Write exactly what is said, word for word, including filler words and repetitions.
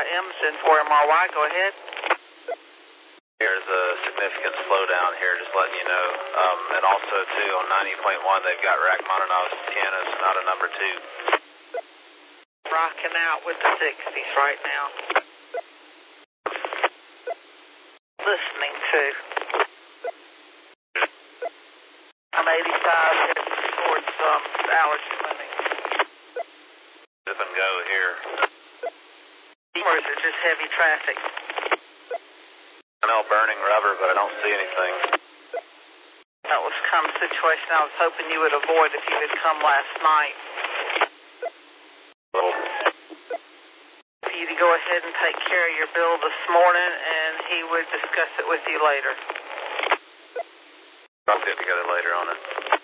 M's in four M R Y. Go ahead. There's a significant slowdown here, just letting you know. Um, and also, too, on ninety point one, they've got Rachmaninoff's piano sonata number two. Rocking out with the sixties right now. Listening to. I'm eighty-five heading towards um, Allard Clinic. Zip and go here. Or is it just heavy traffic? I know burning rubber, but I don't see anything. That was kind of a situation I was hoping you would avoid if you had come last night. Little. For you to go ahead and take care of your bill this morning, and he would discuss it with you later. I'll get together later on it.